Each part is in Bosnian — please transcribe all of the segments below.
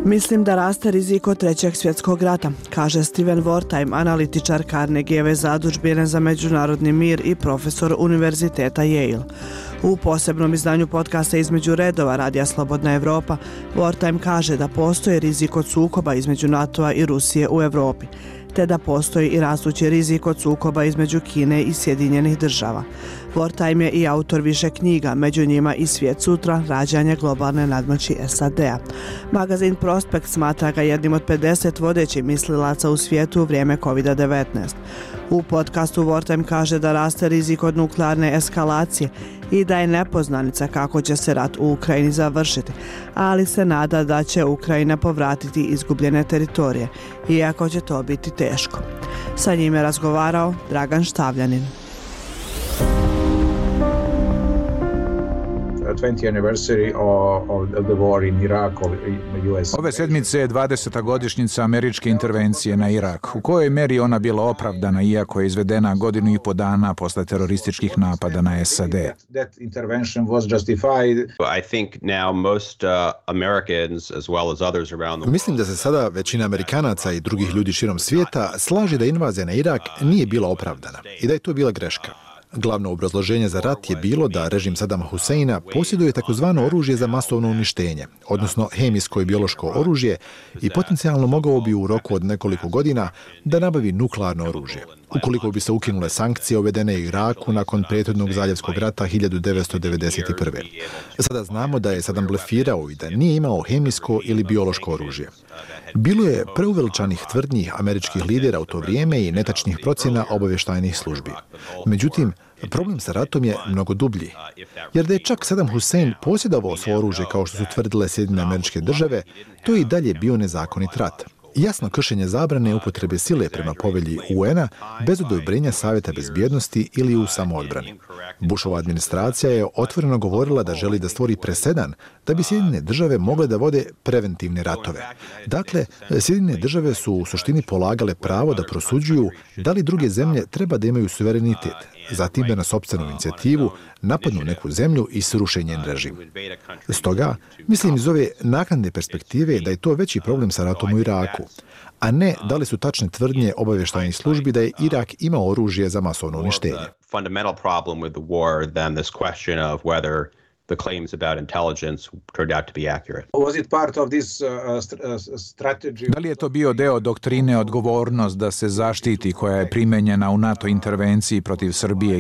Mislim da raste rizik od trećeg svjetskog rata, kaže Steven Wertheim, analitičar Carnegieve zadužbine za međunarodni mir i profesor Univerziteta Yale. U posebnom izdanju podcasta Između redova Radija Slobodna Evropa, Wertheim kaže da postoji rizik od sukoba između NATO-a i Rusije u Evropi, te da postoji i rastući rizik od sukoba između Kine i Sjedinjenih država. Wertheim je i autor više knjiga, među njima i Svijet sutra, rađanje globalne nadmoći SAD-a. Magazin Prospekt smatra ga jednim od 50 vodećih mislilaca u svijetu u vrijeme COVID-19. U podcastu Wertheim kaže da raste rizik od nuklearne eskalacije i da je nepoznanica kako će se rat u Ukrajini završiti, ali se nada da će Ukrajina povratiti izgubljene teritorije, iako će to biti teško. Sa njim je razgovarao Dragan Štavljanin. 20th anniversary of the war in Iraq of US. Ove sedmice je 20. godišnjica američke intervencije na Irak. U kojoj meri ona bila opravdana, iako je izvedena godinu i po dana posle terorističkih napada na SAD? That intervention was justified. I think now most Americans as well as others around the world. Mislim da se sada većina Amerikanaca i drugih ljudi širom svijeta slaže da invazija na Irak nije bila opravdana i da je to bila greška. Glavno obrazloženje za rat je bilo da režim Sadama Huseina posjeduje takozvano oružje za masovno uništenje, odnosno hemijsko i biološko oružje, i potencijalno mogao bi u roku od nekoliko godina da nabavi nuklearno oružje. Ukoliko bi se ukinule sankcije uvedene u Iraku nakon prethodnog zaljevskog rata 1991. Sada znamo da je Sadam blefirao i da nije imao hemijsko ili biološko oružje. Bilo je preuveličanih tvrdnji američkih lidera u to vrijeme i netačnih procjena obavještajnih službi. Međutim, problem sa ratom je mnogo dublji, jer da je čak Saddam Hussein posjedovao svo oružje kao što su tvrdile Sjedinjene Američke Države, to je i dalje bio nezakonit rat. Jasno kršenje zabrane upotrebe sile prema povelji UN-a bez odobrenja Savjeta bezbjednosti ili u samoodbrani. Bushova administracija je otvoreno govorila da želi da stvori presedan da bi Sjedinjene Države mogle da vode preventivne ratove. Dakle, Sjedinjene Države su u suštini polagale pravo da prosuđuju da li druge zemlje treba da imaju suverenitet, zatim da na sopstvenu inicijativu napadnu neku zemlju i sruše njen režim. Stoga, mislim iz ove naknadne perspektive da je to veći problem sa ratom u Iraku, a ne da li su tačne tvrdnje obavještajnih službi da je Irak imao oružje za masovno uništenje. The claims about intelligence turned out to be accurate. Was it part of this strategy? Da li je to bio deo doktrine odgovornost da se zaštiti koja je primenjena u NATO intervenciji protiv Srbije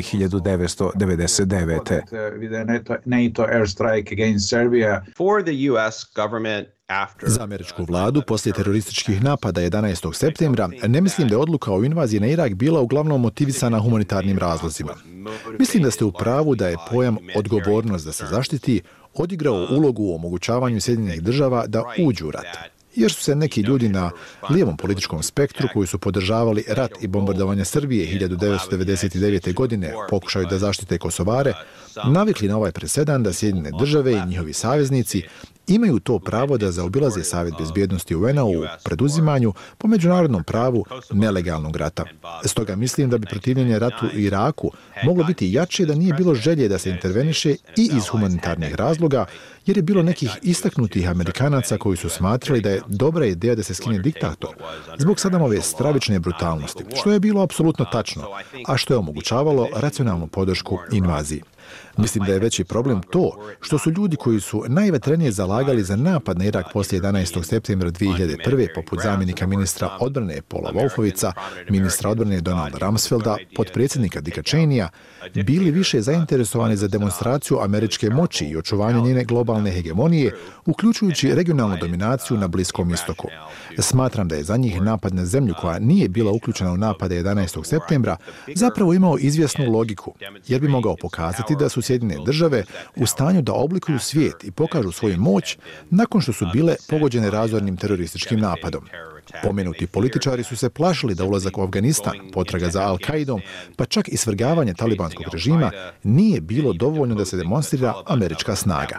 1999. With the NATO airstrike against Serbia. For the US government Za američku vladu poslije terorističkih napada 11. septembra ne mislim da je odluka o invaziji na Irak bila uglavnom motivisana humanitarnim razlozima. Mislim da ste u pravu da je pojam odgovornost da se zaštiti odigrao ulogu u omogućavanju Sjedinjenih Država da uđu u rat. Jer su se neki ljudi na lijevom političkom spektru koji su podržavali rat i bombardovanje Srbije 1999. godine pokušaju da zaštite Kosovare, navikli na ovaj presedan da Sjedinjene Države i njihovi saveznici imaju to pravo da zaobilaze Savjet bezbjednosti UN-a u preduzimanju po međunarodnom pravu nelegalnog rata. Stoga mislim da bi protivljenje ratu u Iraku moglo biti jače da nije bilo želje da se interveniše i iz humanitarnih razloga, jer je bilo nekih istaknutih Amerikanaca koji su smatrali da je dobra ideja da se skine diktator zbog Sadamove stravične brutalnosti, što je bilo apsolutno tačno, a što je omogućavalo racionalnu podršku invaziji. Mislim da je veći problem to što su ljudi koji su najvetrenije zalagali za napad na Irak poslije 11. septembra 2001. poput zamjenika ministra odbrane Paula Wolfovica, ministra odbrane Donalda Rumsfelda, potpredsjednika Dicka Cheneya, bili više zainteresovani za demonstraciju američke moći i očuvanje njene globalne hegemonije, uključujući regionalnu dominaciju na Bliskom istoku. Smatram da je za njih napad na zemlju koja nije bila uključena u napade 11. septembra zapravo imao izvjesnu logiku, jer bi mogao pokazati da su Sjedinjene Države u stanju da oblikuju svijet i pokažu svoju moć nakon što su bile pogođene razornim terorističkim napadom. Pomenuti političari su se plašili da ulazak u Afganistan, potraga za Al-Kaidom, pa čak i svrgavanje talibanskog režima nije bilo dovoljno da se demonstrira američka snaga.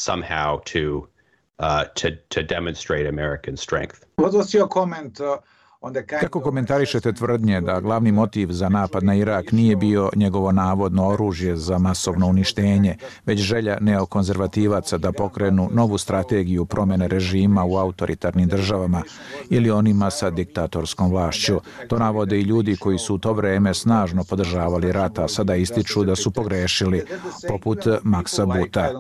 To demonstrate American strength. What was your comment Kako komentarišete tvrdnje da glavni motiv za napad na Irak nije bio njegovo navodno oružje za masovno uništenje, već želja neokonzervativaca da pokrenu novu strategiju promjene režima u autoritarnim državama ili onima sa diktatorskom vlašću? To navode i ljudi koji su u to vreme snažno podržavali rat, a sada ističu da su pogrešili, poput Maxa Booth.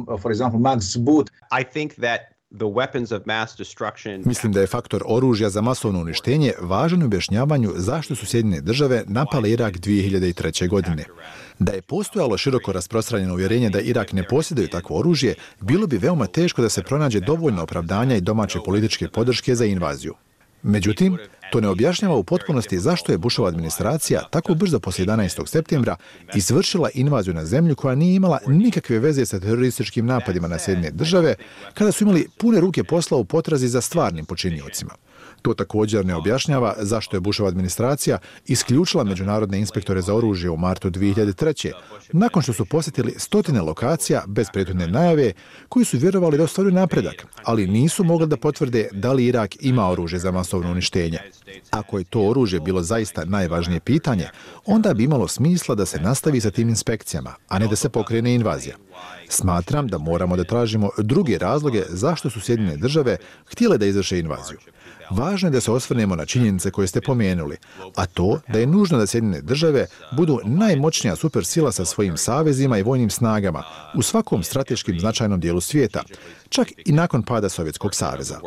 Mislim da je faktor oružja za masovno uništenje važan u objašnjavanju zašto su Sjedinjene države napale Irak 2003. godine. Da je postojalo široko rasprostranjeno uvjerenje da Irak ne posjeduje takvo oružje, bilo bi veoma teško da se pronađe dovoljno opravdanja i domaće političke podrške za invaziju. Međutim, to ne objašnjava u potpunosti zašto je Bushova administracija tako brzo poslije 11. septembra izvršila invaziju na zemlju koja nije imala nikakve veze sa terorističkim napadima na Sjedinjene države, kada su imali pune ruke posla u potrazi za stvarnim počiniocima. To također ne objašnjava zašto je Bushova administracija isključila međunarodne inspektore za oružje u martu 2003. nakon što su posjetili stotine lokacija bez prethodne najave koji su vjerovali da ostvaruju napredak, ali nisu mogli da potvrde da li Irak ima oružje za masovno uništenje. Ako je to oružje bilo zaista najvažnije pitanje, onda bi imalo smisla da se nastavi sa tim inspekcijama, a ne da se pokrene invazija. Smatram da moramo da tražimo druge razloge zašto su Sjedinjene države htjele da izvrše invaziju. Važno je da se osvrnemo na činjenice koje ste pomenuli, a to da je nužno da Sjedinjene države budu najmoćnija supersila sa svojim savezima i vojnim snagama u svakom strateškim značajnom dijelu svijeta, čak i nakon pada Sovjetskog saveza.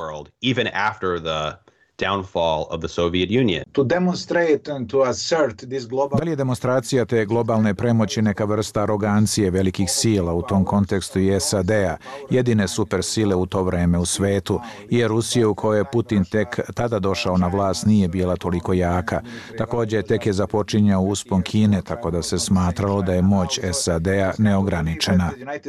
Da li je demonstracija te globalne premoći neka vrsta arogancije velikih sila, u tom kontekstu i SAD-a, jedine supersile u to vreme u svetu, jer Rusija u kojoj je Putin tek tada došao na vlast nije bila toliko jaka. Također tek je započinjao uspon Kine, tako da se smatralo da je moć SAD-a neograničena.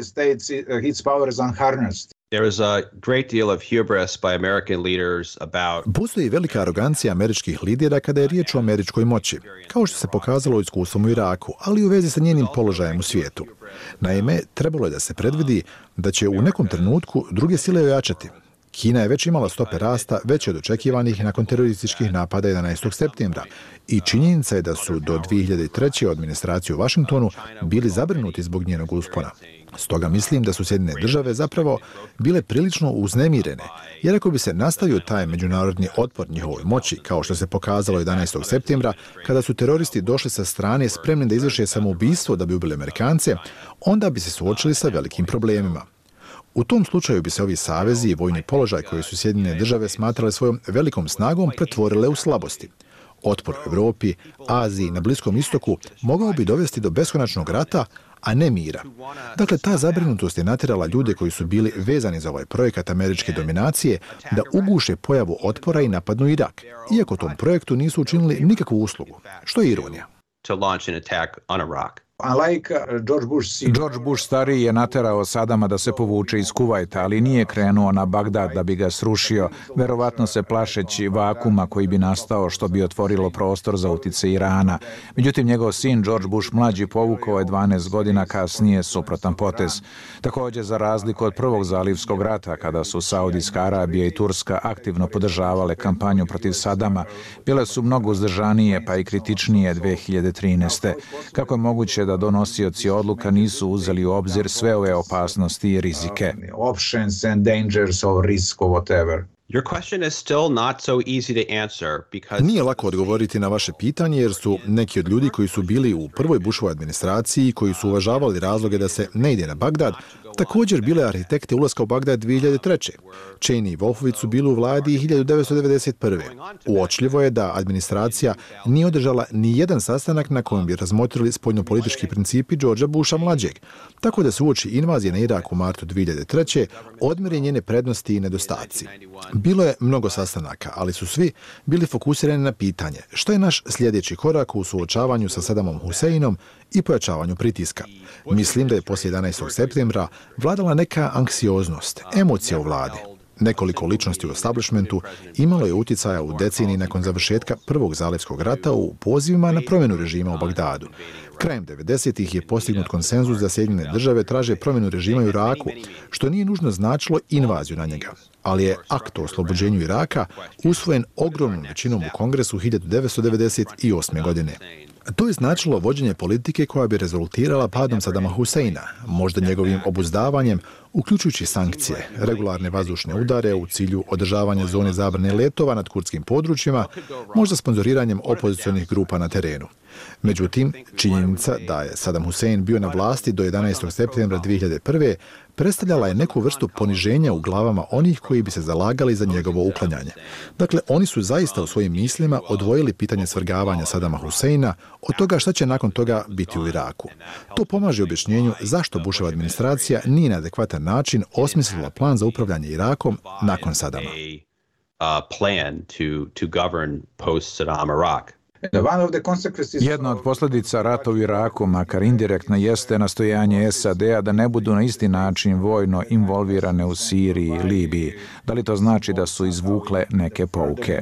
Postoji velika arogancija američkih lidera kada je riječ o američkoj moći, kao što se pokazalo iskustvom u Iraku, ali u vezi sa njenim položajem u svijetu. Naime, trebalo je da se predvidi da će u nekom trenutku druge sile ojačati. Kina je već imala stope rasta veće od očekivanih nakon terorističkih napada 11. septembra i činjenica je da su do 2003. administraciju u Washingtonu bili zabrinuti zbog njenog uspona. Stoga mislim da su Sjedinjene države zapravo bile prilično uznemirene, jer ako bi se nastavio taj međunarodni otpor njihovoj moći, kao što se pokazalo 11. septembra, kada su teroristi došli sa strane spremni da izvrše samoubistvo da bi ubili Amerikance, onda bi se suočili sa velikim problemima. U tom slučaju bi se ovi savezi i vojni položaj koji su Sjedinjene države smatrale svojom velikom snagom pretvorile u slabosti. Otpor u Evropi, Aziji, na Bliskom istoku mogao bi dovesti do beskonačnog rata, a ne mira. Dakle, ta zabrinutost je natjerala ljude koji su bili vezani za ovaj projekat američke dominacije da uguše pojavu otpora i napadnu Irak, iako tom projektu nisu učinili nikakvu uslugu, što je ironija. George Bush stariji je naterao Sadama da se povuče iz Kuvajta, ali nije krenuo na Bagdad da bi ga srušio, verovatno se plašeći vakuma koji bi nastao što bi otvorilo prostor za utjecaj Irana. Međutim, njegov sin George Bush mlađi povukao je 12 godina kasnije suprotan potez. Također, za razliku od prvog zalivskog rata, kada su Saudijska Arabija i Turska aktivno podržavale kampanju protiv Sadama, bile su mnogo uzdržanije pa i kritičnije 2013. Kako je moguće da donosioci odluka nisu uzeli u obzir sve ove opasnosti i rizike? Nije lako odgovoriti na vaše pitanje jer su neki od ljudi koji su bili u prvoj Bushovoj administraciji, koji su uvažavali razloge da se ne ide na Bagdad, također bile arhitekte ulaska u Bagdad 2003. Cheney i Wolfowitz su bili u vladi 1991. Uočljivo je da administracija nije održala ni jedan sastanak na kojem bi razmotrili spoljnopolitički principi Georgea Busha mlađeg, tako da se uoči invazije na Irak u martu 2003. odmjere njene prednosti i nedostaci. Bilo je mnogo sastanaka, ali su svi bili fokusirani na pitanje što je naš sljedeći korak u suočavanju sa Saddamom Huseinom i pojačavanju pritiska. Mislim da je poslije 11. septembra vladala neka anksioznost, emocija u vladi. Nekoliko ličnosti u establishmentu imalo je utjecaja u deceniji nakon završetka Prvog zalivskog rata u pozivima na promjenu režima u Bagdadu. Krajem 90-ih je postignut konsenzus da Sjedinjene države traže promjenu režima u Iraku, što nije nužno značilo invaziju na njega, ali je akt o oslobođenju Iraka usvojen ogromnom većinom u Kongresu 1998. godine. To je značilo vođenje politike koja bi rezultirala padom Sadama Huseina, možda njegovim obuzdavanjem, uključujući sankcije, regularne vazdušne udare u cilju održavanja zone zabrane letova nad kurdskim područjima, možda sponzoriranjem opozicionih grupa na terenu. Međutim, činjenica da je Saddam Hussein bio na vlasti do 11. septembra 2001. predstavljala je neku vrstu poniženja u glavama onih koji bi se zalagali za njegovo uklanjanje. Dakle, oni su zaista u svojim mislima odvojili pitanje svrgavanja Saddama Huseina od toga šta će nakon toga biti u Iraku. To pomaže objašnjenju zašto Bushova administracija nije na adekvatan način osmislila plan za upravljanje Irakom nakon Saddama. Jedna od posljedica rata u Iraku, makar indirektno, jeste nastojanje SAD-a da ne budu na isti način vojno involvirane u Siriji i Libiji. Da li to znači da su izvukle neke pouke?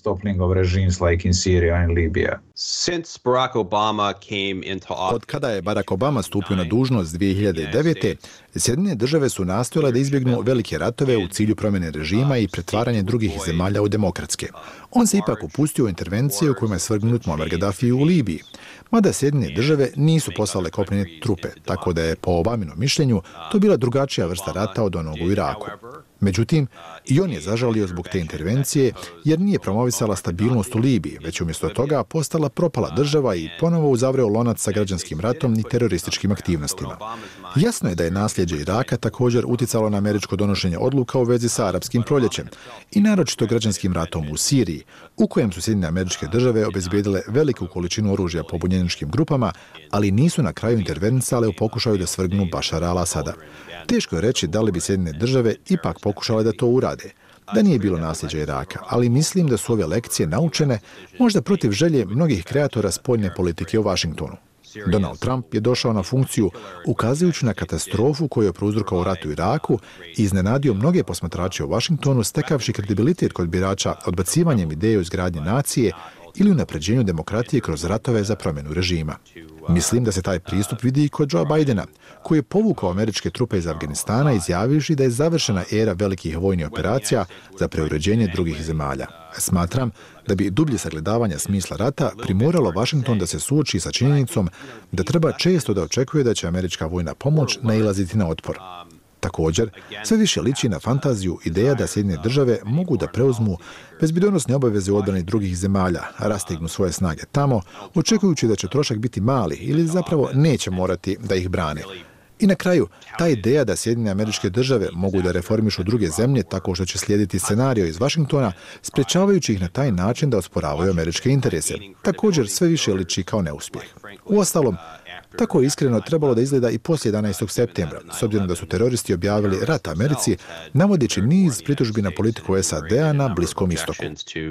Od kada je Barack Obama stupio na dužnost 2009. Sjedinjene države su nastojale da izbjegnu velike ratove u cilju promjene režima i pretvaranje drugih zemalja u demokratske. On se ipak upustio u intervencije u kojima je svrgnut Muammar Gaddafi u Libiji. Mada Sjedinjene države nisu poslale kopnene trupe, tako da je po Obaminom mišljenju to bila drugačija vrsta rata od onog u Iraku. Međutim, i on je zažalio zbog te intervencije jer nije promovisala stabilnost u Libiji, već umjesto toga postala propala država i ponovo uzavreo lonac sa građanskim ratom i terorističkim aktivnostima. Jasno je da je nasljeđe Iraka također utjecalo na američko donošenje odluka u vezi sa arapskim proljećem i naročito građanskim ratom u Siriji, u kojem su Sjedinjene Američke Države obezbijedile veliku količinu oružja pobunjeničkim grupama, ali nisu na kraju intervenisale u pokušaju da svrgnu Bašara al-Asada. Teško je reći da li bi Sjedinjene države ipak pokušale da to urade, da nije bilo nasljeđa Iraka, ali mislim da su ove lekcije naučene možda protiv želje mnogih kreatora spoljne politike u Vašingtonu. Donald Trump je došao na funkciju ukazujući na katastrofu koju je prouzrokovao rat u Iraku i iznenadio mnoge posmatrače u Vašingtonu stekavši kredibilitet kod birača odbacivanjem ideje o izgradnji nacije ili unapređenju demokratije kroz ratove za promjenu režima. Mislim da se taj pristup vidi i kod Joea Bidena, koji je povukao američke trupe iz Afganistana izjavivši da je završena era velikih vojnih operacija za preuređenje drugih zemalja. Smatram da bi dublje sagledavanje smisla rata primoralo Washington da se suoči sa činjenicom da treba često da očekuje da će američka vojna pomoć nailaziti na otpor. Također, sve više liči na fantaziju ideja da Sjedinjene države mogu da preuzmu bezbednosne obaveze u odbrani drugih zemalja, rastegnu svoje snage tamo, očekujući da će trošak biti mali ili zapravo neće morati da ih brane. I na kraju, ta ideja da Sjedinjene Američke Države mogu da reformišu druge zemlje tako što će slijediti scenario iz Vašingtona, sprečavajući ih na taj način da osporavaju američke interese, također sve više liči kao neuspjeh. Uostalom, tako je iskreno trebalo da izgleda i poslije 11. septembra, s obzirom da su teroristi objavili rat Americi, navodeći niz pritužbi na politiku SAD-a na Bliskom istoku.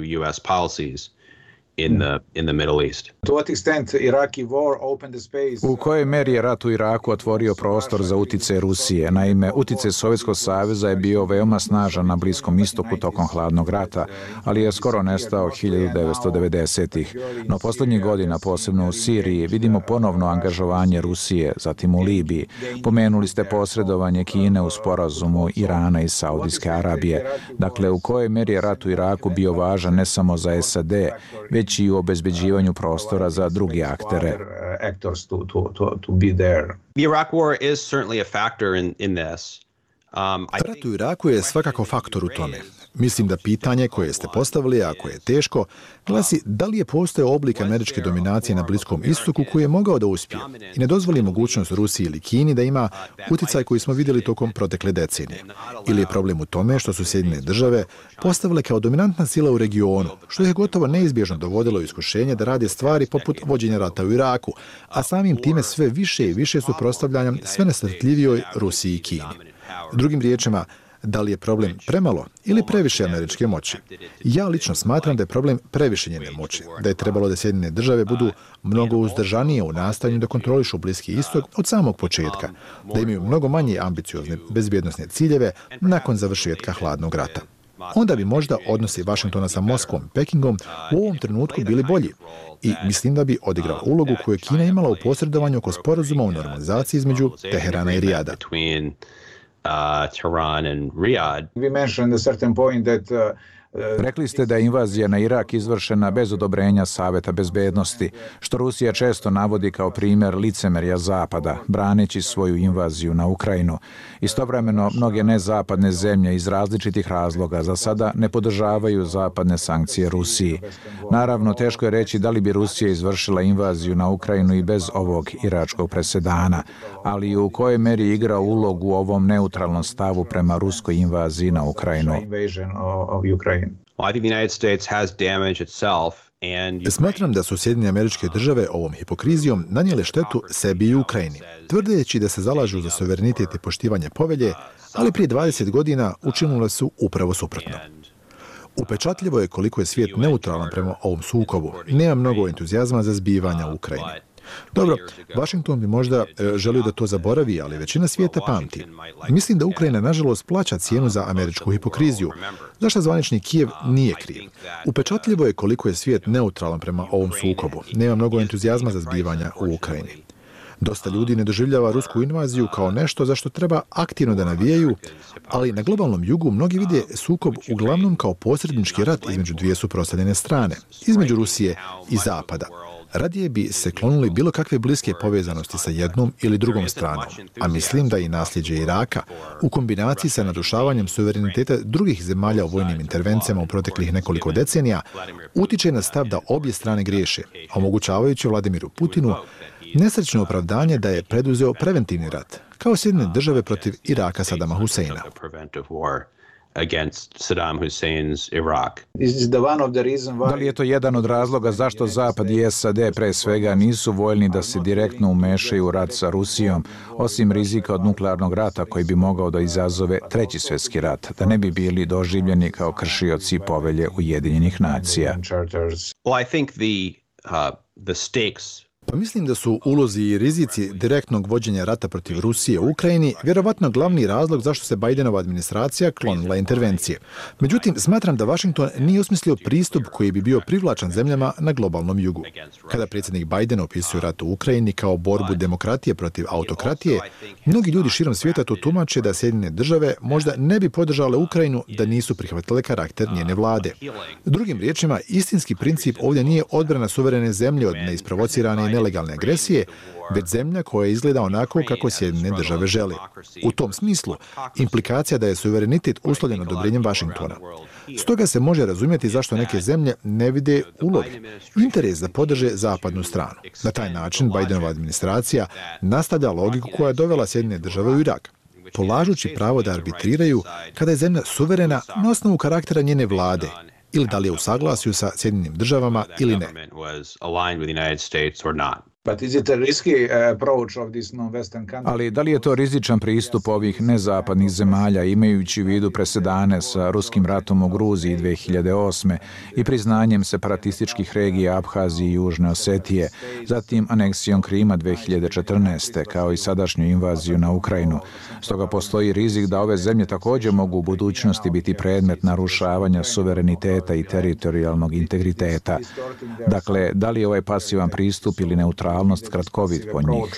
U kojoj meri je rat u Iraku otvorio prostor za utjecaj Rusije? Naime, utjecaj Sovjetskog saveza je bio veoma snažan na Bliskom istoku tokom hladnog rata, ali je skoro nestao 1990-ih. No posljednjih godina, posebno u Siriji, vidimo ponovno angažovanje Rusije, zatim u Libiji. Pomenuli ste posredovanje Kine u sporazumu Irana i Saudijske Arabije. Dakle, u kojoj meri je rat u Iraku bio važan ne samo za SAD, već i u obezbeđivanju prostora za druge aktere. Rat u Iraku je svakako faktor u tome. Mislim da pitanje koje ste postavili, ako je teško, glasi da li je postojao oblik američke dominacije na Bliskom istoku koji je mogao da uspije i ne dozvoli mogućnost Rusiji ili Kini da ima utjecaj koji smo vidjeli tokom protekle decenije. Ili je problem u tome što su Sjedinjene države postavile kao dominantna sila u regionu, što je gotovo neizbježno dovodilo u iskušenje da rade stvari poput vođenja rata u Iraku, a samim time sve više i više suprotstavljanjem sve nestrpljivijoj Rusiji i Kini. Drugim riječima, Da li je problem premalo ili previše američke moći? Ja lično smatram da je problem previše njene moći, da je trebalo da Sjedinjene države budu mnogo uzdržanije u nastojanju da kontrolišu Bliski istok od samog početka, da imaju mnogo manje ambiciozne bezbjednosne ciljeve nakon završetka hladnog rata. Onda bi možda odnosi Vašingtona sa Moskvom i Pekingom u ovom trenutku bili bolji i mislim da bi odigrao ulogu koju je Kina imala u posredovanju oko sporazuma o normalizaciji između Teherana i Rijada. We mentioned at a certain point that Rekli ste da je invazija na Irak izvršena bez odobrenja Saveta bezbednosti, što Rusija često navodi kao primjer licemerja Zapada, braneći svoju invaziju na Ukrajinu. Istovremeno, mnoge nezapadne zemlje iz različitih razloga za sada ne podržavaju zapadne sankcije Rusiji. Naravno, teško je reći da li bi Rusija izvršila invaziju na Ukrajinu i bez ovog iračkog presedana, ali u kojoj meri igra ulogu u ovom neutralnom stavu prema ruskoj invaziji na Ukrajinu. Smatram da su Sjedinjene Američke Države ovom hipokrizijom nanijele štetu sebi i Ukrajini, tvrdeći da se zalažu za suverenitet i poštivanje povelje, ali prije 20 godina učinile su upravo suprotno. Upečatljivo je koliko je svijet neutralan prema ovom sukobu. Nema mnogo entuzijazma za zbivanja u Ukrajini. Dobro, Washington bi možda želio da to zaboravi, ali većina svijeta pamti. Mislim da Ukrajina, nažalost, plaća cijenu za američku hipokriziju, zašto zvanični Kijev nije kriv. Upečatljivo je koliko je svijet neutralan prema ovom sukobu. Nema mnogo entuzijazma za zbivanja u Ukrajini. Dosta ljudi ne doživljava rusku invaziju kao nešto za što treba aktivno da navijaju, ali na globalnom jugu mnogi vide sukob uglavnom kao posrednički rat između dvije suprotstavljene strane, između Rusije i Zapada. Radije bi se klonuli bilo kakve bliske povezanosti sa jednom ili drugom stranom, a mislim da i nasljeđe Iraka, u kombinaciji sa narušavanjem suvereniteta drugih zemalja u vojnim intervencijama u proteklih nekoliko decenija, utiče na stav da obje strane griješe, omogućavajući Vladimiru Putinu nesrećno opravdanje da je preduzeo preventivni rat, kao Sjedinjene države protiv Iraka Sadama Huseina. Da li je to jedan od razloga zašto Zapad i SAD pre svega nisu voljni da se direktno umešaju u rat sa Rusijom, osim rizika od nuklearnog rata koji bi mogao da izazove Treći svjetski rat, da ne bi bili doživljeni kao kršioci povelje Ujedinjenih nacija? Pa mislim da su ulozi i rizici direktnog vođenja rata protiv Rusije u Ukrajini vjerovatno glavni razlog zašto se Bidenova administracija klonila intervencije. Međutim, smatram da Washington nije osmislio pristup koji bi bio privlačan zemljama na globalnom jugu. Kada predsjednik Biden opisuje rat u Ukrajini kao borbu demokratije protiv autokratije, mnogi ljudi širom svijeta to tumače da Sjedinjene države možda ne bi podržale Ukrajinu da nisu prihvatile karakter njene vlade. Drugim riječima, istinski princip ovdje nije odbrana suverene zemlje od neisprovocirane i nelegalne agresije, već zemlja koja izgleda onako kako Sjedinjene države žele. U tom smislu, implikacija da je suverenitet uslovljen odobrenjem Washingtona. Stoga se može razumjeti zašto neke zemlje ne vide ulog, interes da podrže zapadnu stranu. Na taj način Bidenova administracija nastavlja logiku koja je dovela Sjedinjene države u Irak, polažući pravo da arbitriraju kada je zemlja suverena na osnovu karaktera njene vlade, ili da li je u saglasju sa Sjedinjenim državama ili ne. Ali da li je to rizičan pristup ovih nezapadnih zemalja, imajući u vidu presedane sa ruskim ratom u Gruziji 2008. i priznanjem separatističkih regija Abhazije i Južne Osetije, zatim aneksijom Krima 2014. kao i sadašnju invaziju na Ukrajinu. Stoga postoji rizik da ove zemlje također mogu u budućnosti biti predmet narušavanja suvereniteta i teritorijalnog integriteta. Dakle, da li je ovaj pasivan pristup ili neutralnost kratkovit po njih?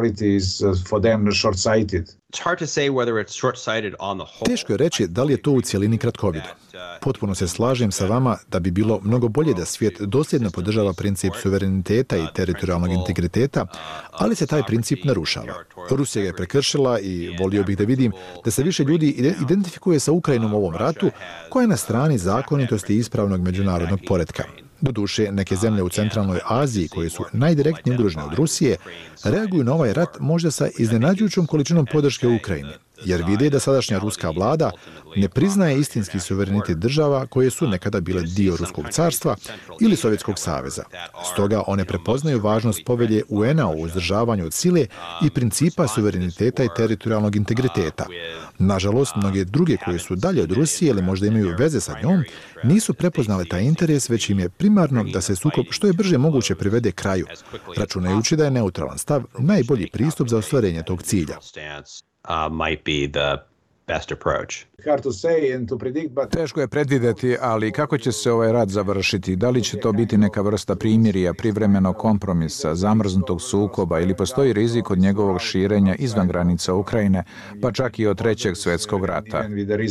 Teško je reći da li je to u cjelini kratkovido. Potpuno se slažem sa vama da bi bilo mnogo bolje da svijet dosljedno podržava princip suvereniteta i teritorijalnog integriteta, ali se taj princip narušava. Rusija ga je prekršila i volio bih da vidim da se više ljudi identifikuje sa Ukrajinom u ovom ratu, koja je na strani zakonitosti i ispravnog međunarodnog poretka. Doduše, neke zemlje u centralnoj Aziji, koje su najdirektnije ugrožene od Rusije, reaguju na ovaj rat možda sa iznenađujućom količinom podrške Ukrajini. jer vide da sadašnja ruska vlada ne priznaje istinski suverenitet država koje su nekada bile dio Ruskog carstva ili Sovjetskog saveza. Stoga one prepoznaju važnost povelje UN-a o uzdržavanju od sile i principa suvereniteta i teritorijalnog integriteta. Nažalost, mnoge druge koje su dalje od Rusije ili možda imaju veze sa njom, nisu prepoznale taj interes, već im je primarno da se sukob što je brže moguće privede kraju, računajući da je neutralan stav najbolji pristup za ostvarenje tog cilja. Teško je predvidjeti, ali kako će se ovaj rat završiti? Da li će to biti neka vrsta primirja, privremenog kompromisa, zamrznutog sukoba ili postoji rizik od njegovog širenja izvan granica Ukrajine, pa čak i od Trećeg svjetskog rata?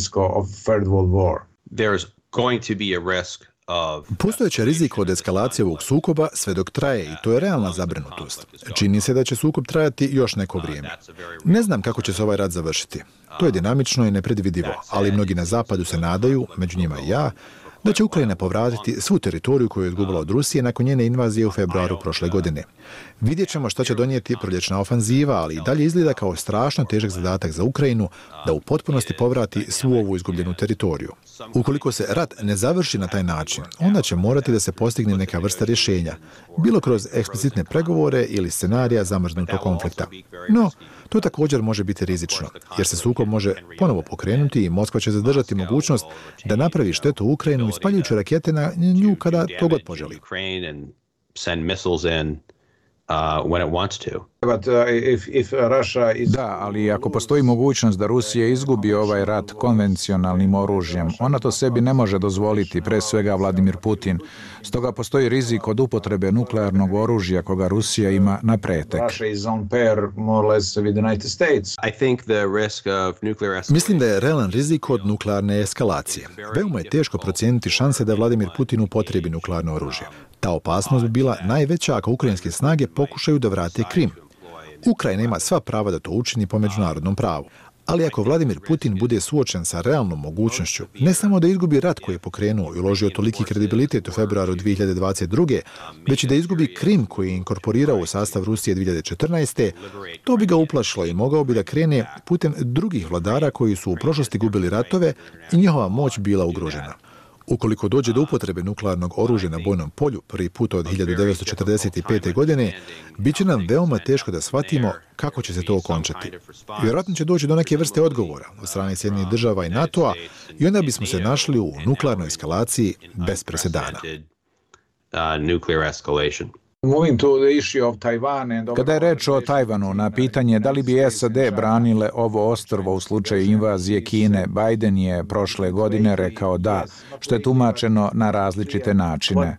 Postojeći rizik od eskalacije ovog sukoba sve dok traje i to je realna zabrinutost. Čini se da će sukob trajati još neko vrijeme. Ne znam kako će se ovaj rat završiti. To je dinamično i nepredvidivo, ali mnogi na zapadu se nadaju, među njima i ja, da će Ukrajina povratiti svu teritoriju koju je izgubila od Rusije nakon njene invazije u februaru prošle godine. Vidjet ćemo što će donijeti proljećna ofanziva, ali i dalje izgleda kao strašno težak zadatak za Ukrajinu da u potpunosti povrati svu ovu izgubljenu teritoriju. Ukoliko se rat ne završi na taj način, onda će morati da se postigne neka vrsta rješenja, bilo kroz eksplicitne pregovore ili scenarija zamrznutog konflikta. No, to također može biti rizično, jer se sukob može ponovo pokrenuti i Moskva će zadržati mogućnost da napravi štetu u Ukrajinu ispaljujući rakete na nju kada to god poželi. Da, ali ako postoji mogućnost da Rusija izgubi ovaj rat konvencionalnim oružjem, ona to sebi ne može dozvoliti, pre svega Vladimir Putin. Stoga postoji rizik od upotrebe nuklearnog oružja koga Rusija ima na pretek. Mislim da je realan rizik od nuklearne eskalacije. Veoma je teško procijeniti šanse da Vladimir Putin upotrebi nuklearno oružje. Ta opasnost bi bila najveća ako ukrajinske snage pokušaju da vrate Krim. Ukrajina ima sva prava da to učini po međunarodnom pravu. Ali ako Vladimir Putin bude suočen sa realnom mogućnošću, ne samo da izgubi rat koji je pokrenuo i uložio toliki kredibilitet u februaru 2022. već i da izgubi Krim koji je inkorporirao u sastav Rusije 2014. to bi ga uplašilo i mogao bi da krene putem drugih vladara koji su u prošlosti gubili ratove i njihova moć bila ugrožena. Ukoliko dođe do upotrebe nuklearnog oružja na bojnom polju prvi put od 1945. godine, bit će nam veoma teško da shvatimo kako će se to okončati. Vjerojatno će doći do neke vrste odgovora od strane Sjedinjenih država i NATO-a i onda bismo se našli u nuklearnoj eskalaciji bez presedana. Kada je reč o Tajvanu, na pitanje da li bi SAD branile ovo ostrvo u slučaju invazije Kine, Biden je prošle godine rekao da, što je tumačeno na različite načine.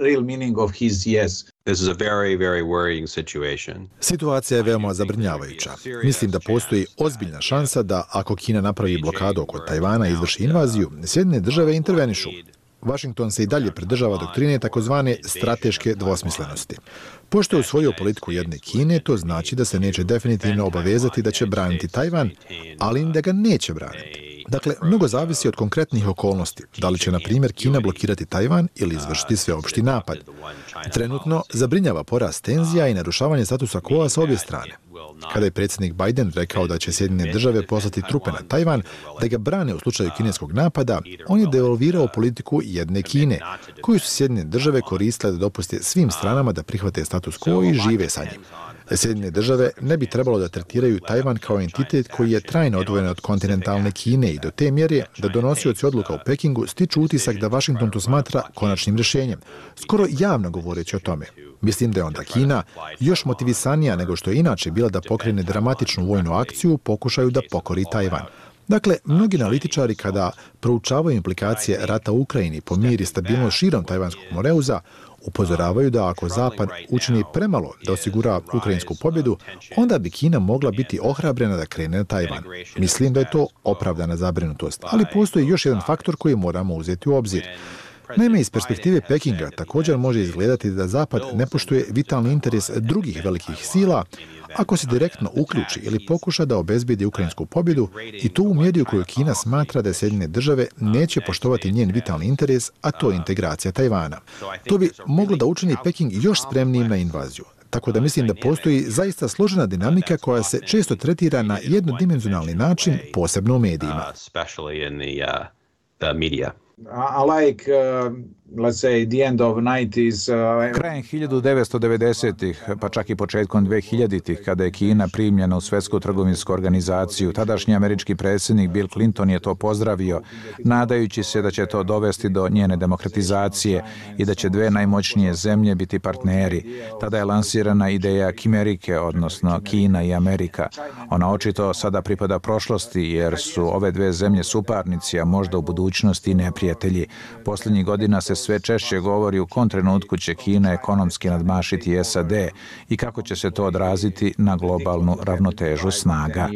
Situacija je veoma zabrinjavajuća. Mislim da postoji ozbiljna šansa da ako Kina napravi blokadu oko Tajvana i izvrši invaziju, Sjedinjene države intervenišu. Washington se i dalje pridržava doktrine takozvane strateške dvosmislenosti. Pošto je usvojio politiku jedne Kine, to znači da se neće definitivno obavezati da će braniti Tajvan, ali da ga neće braniti. Dakle, mnogo zavisi od konkretnih okolnosti. Da li će, na primjer, Kina blokirati Tajvan ili izvršiti sveopšti napad. Trenutno zabrinjava porast tenzija i narušavanje statusa quo sa obje strane. Kada je predsjednik Biden rekao da će Sjedinjene države poslati trupe na Tajvan da ga brane u slučaju kineskog napada, on je devalvirao politiku jedne Kine, koju su Sjedinjene države koristile da dopuste svim stranama da prihvate status quo i žive sa njim. Sjedinjene države ne bi trebalo da tretiraju Tajvan kao entitet koji je trajno odvojen od kontinentalne Kine i do te mjere da donosioci odluka u Pekingu stiču utisak da Washington to smatra konačnim rješenjem, skoro javno govoreći o tome. Mislim da je onda Kina još motivisanija nego što je inače bila da pokrene dramatičnu vojnu akciju, pokušaju da pokori Tajvan. Dakle, mnogi analitičari kada proučavaju implikacije rata u Ukrajini po mir i stabilnost širom Tajvanskog moreuza, upozoravaju da ako Zapad učini premalo da osigura ukrajinsku pobjedu, onda bi Kina mogla biti ohrabrena da krene na Tajvan. Mislim da je to opravdana zabrinutost, ali postoji još jedan faktor koji moramo uzeti u obzir. Naime, iz perspektive Pekinga također može izgledati da Zapad ne poštuje vitalni interes drugih velikih sila ako se direktno uključi ili pokuša da obezbijedi ukrajinsku pobjedu i to u mjeri u kojoj Kina smatra da Sjedinjene države neće poštovati njen vitalni interes, a to je integracija Tajvana. To bi moglo da učini Peking još spremnijim na invaziju. Tako da mislim da postoji zaista složena dinamika koja se često tretira na jednodimenzionalni način, posebno u medijima. Unlike, let's say, the end of 90s, Krajem 1990-ih, pa čak i početkom 2000-ih, kada je Kina primljena u Svjetsku trgovinsku organizaciju, tadašnji američki predsjednik Bill Clinton je to pozdravio, nadajući se da će to dovesti do njene demokratizacije i da će dve najmoćnije zemlje biti partneri. Tada je lansirana ideja Kimerike, odnosno Kina i Amerika. Ona očito sada pripada prošlosti, jer su ove dve zemlje suparnici, a možda u budućnosti i neprijatelji. Posljednjih godina se sve češće govori u kom trenutku će Kina ekonomski nadmašiti SAD i kako će se to odraziti na globalnu ravnotežu snaga.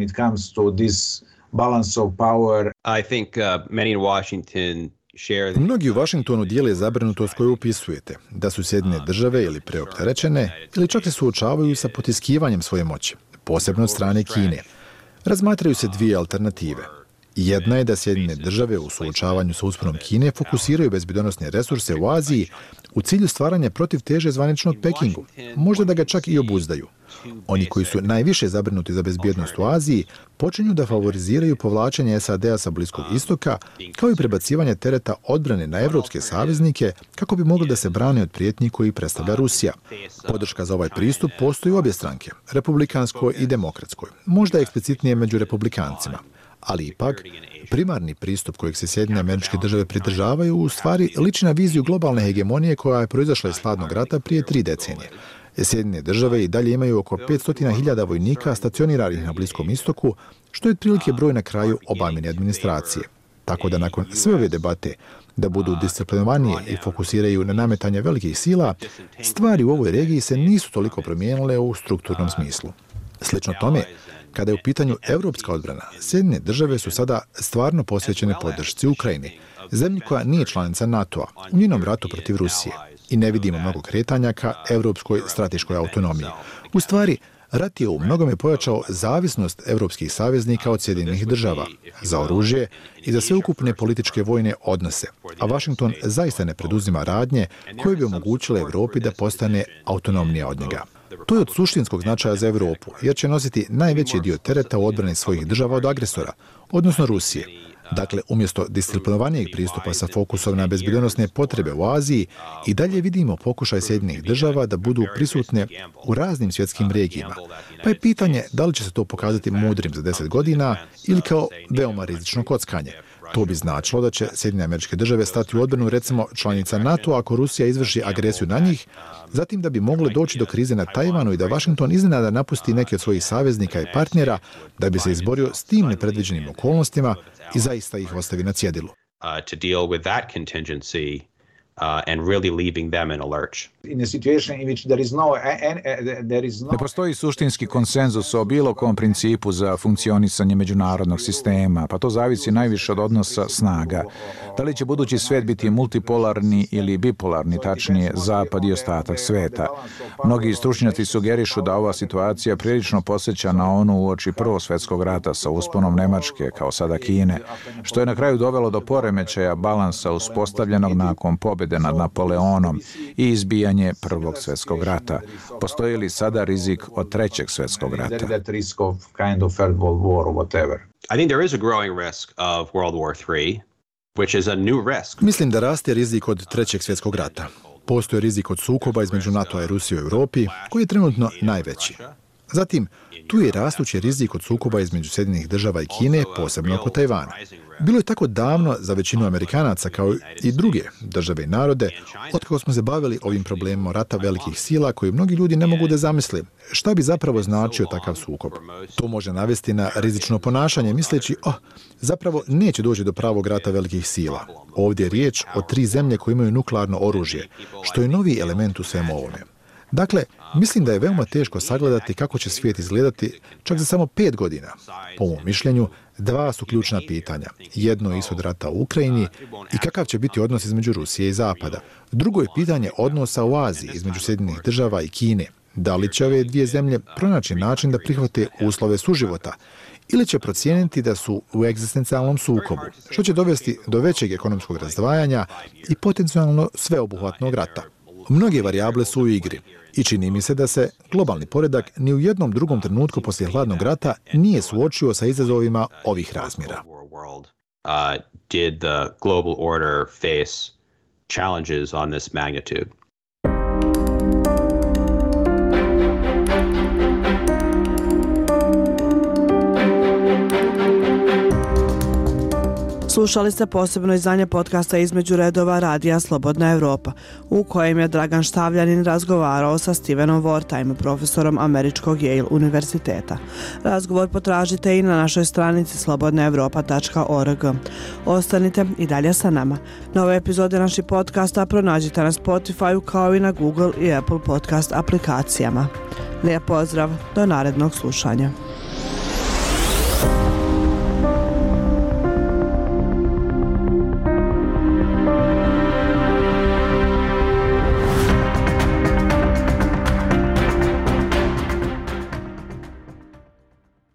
Mnogi u Washingtonu dijele zabrinutost koju upisujete, da su Sjedinjene Države ili preopterećene ili čak se suočavaju sa potiskivanjem svoje moći, posebno od strane Kine. Razmatraju se dvije alternative. Jedna je da Sjedinjene Države u suočavanju sa usponom Kine fokusiraju bezbjednosne resurse u Aziji u cilju stvaranja protivteže zvaničnog Pekingu, možda da ga čak i obuzdaju. Oni koji su najviše zabrinuti za bezbjednost u Aziji počinju da favoriziraju povlačenje SAD-a sa Bliskog istoka, kao i prebacivanje tereta odbrane na evropske saveznike kako bi mogli da se brane od prijetnji koji predstavlja Rusija. Podrška za ovaj pristup postoji u obje stranke, republikanskoj i demokratskoj, možda eksplicitnije među republikancima. Ali ipak, primarni pristup kojeg se Sjedinjene Američke Države pridržavaju u stvari liči na viziju globalne hegemonije koja je proizašla iz hladnog rata prije 3 decenije. Sjedinjene Države i dalje imaju oko 500.000 vojnika stacioniranih na Bliskom istoku, što je otprilike broj na kraju Obamine administracije. Tako da nakon sve ove debate da budu disciplinovanije i fokusiraju na nametanje velikih sila, stvari u ovoj regiji se nisu toliko promijenile u strukturnom smislu. Slično tome, kada je u pitanju evropska odbrana, Sjedinjene Države su sada stvarno posvećene podršci Ukrajini, zemlji koja nije članica NATO-a, u njenom ratu protiv Rusije. I ne vidimo mnogo kretanja ka evropskoj strateškoj autonomiji. U stvari, rat je u mnogome pojačao zavisnost evropskih saveznika od Sjedinjenih Država za oružje i za sveukupne političke vojne odnose, a Washington zaista ne preduzima radnje koje bi omogućile Evropi da postane autonomnija od njega. To je od suštinskog značaja za Evropu, jer će nositi najveći dio tereta u odbrani svojih država od agresora, odnosno Rusije. Dakle, umjesto disciplinovanijeg pristupa sa fokusom na bezbjednosne potrebe u Aziji, i dalje vidimo pokušaj Sjedinjenih Država da budu prisutne u raznim svjetskim regijima. Pa je pitanje da li će se to pokazati mudrim za 10 godina ili kao veoma rizično kockanje. To bi značilo da će Sjedinjene Američke Države stati u odbranu recimo članica NATO ako Rusija izvrši agresiju na njih, zatim da bi mogle doći do krize na Tajvanu i da Washington iznenada napusti neke od svojih saveznika i partnera da bi se izborio s tim nepredviđenim okolnostima i zaista ih ostavi na cjedilu. And really leaving them in a lurch. Ne postoji suštinski konsenzus o bilo kom principu za funkcionisanje međunarodnog sistema, pa to zavisi najviše od odnosa snaga. Da li će budući svijet biti multipolarni ili bipolarni, tačnije zapad i ostatak sveta? Mnogi stručnjaci sugerišu da ova situacija prilično podsjeća na onu uoči Prvog svjetskog rata sa usponom Nemačke, kao sada Kine, što je na kraju dovelo do poremećaja balansa uspostavljenog nakon pobjede nad Napoleonom i izbijanje Prvog svjetskog rata. Postoji li sada rizik od Trećeg svjetskog rata? I think there is a growing risk of World War III, which is a new risk. Mislim da raste rizik od Trećeg svjetskog rata. Postoji rizik od sukoba između NATO-a i Rusije u Europi, koji je trenutno najveći. Zatim, tu je rastući rizik od sukoba između Sjedinjenih Država i Kine, posebno oko Tajvana. Bilo je tako davno za većinu Amerikanaca, kao i druge države i narode, otkako smo se bavili ovim problemom rata velikih sila koji mnogi ljudi ne mogu da zamisle šta bi zapravo značio takav sukob. To može navesti na rizično ponašanje, misleći, zapravo neće doći do pravog rata velikih sila. Ovdje je riječ o 3 zemlje koje imaju nuklearno oružje, što je novi element u svemu ovome. Dakle, mislim da je veoma teško sagledati kako će svijet izgledati čak za samo 5 godina. Po mom mišljenju, 2 su ključna pitanja. Jedno je ishod rata u Ukrajini i kakav će biti odnos između Rusije i Zapada. Drugo je pitanje odnosa u Aziji između Sjedinjenih Država i Kine. Da li će ove 2 zemlje pronaći način da prihvate uslove suživota ili će procijeniti da su u egzistencijalnom sukobu, što će dovesti do većeg ekonomskog razdvajanja i potencijalno sveobuhvatnog rata. Mnoge varijable su u igri i čini mi se da se globalni poredak ni u jednom drugom trenutku poslije hladnog rata nije suočio sa izazovima ovih razmjera. Did the global order face challenges on this magnitude? Slušali ste posebno izdanje podcasta Između redova radija Slobodna Evropa, u kojem je Dragan Štavljanin razgovarao sa Stevenom Wertheim, profesorom Američkog Yale univerziteta. Razgovor potražite i na našoj stranici slobodnaevropa.org. Ostanite i dalje sa nama. Nove epizode naših podcasta pronađite na Spotify kao i na Google i Apple podcast aplikacijama. Lijep pozdrav, do narednog slušanja.